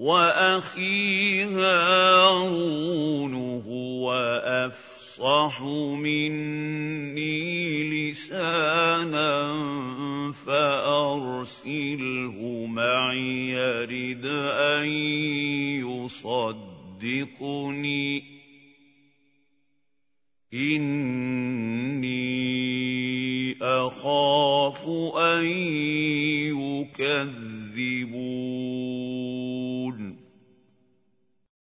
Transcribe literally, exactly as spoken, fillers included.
وَأَخِي هَارُونُ هُوَ أَفْصَحُ مِنِّي لِسَانًا فَأَرْسِلْهُ مَعِيَ يَرِدْ أَن يُصَدِّقُنِي ۖ إِنِّي أَخَافُ أَن يُكَذِّبُونِ